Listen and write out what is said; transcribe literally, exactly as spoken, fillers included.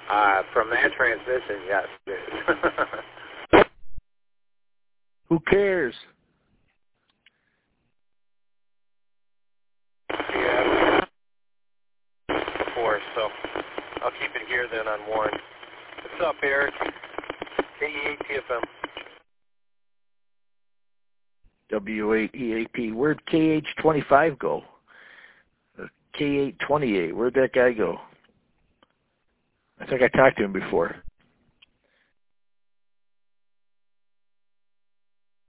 Uh, from that transmission, yes, it is. Who cares? Yeah, before, so I'll keep it here then on Warren. What's up, Eric? K E eight T F M. W eight E A P. Where'd K H twenty-five go? K eight twenty-eight. Where'd that guy go? I think I talked to him before.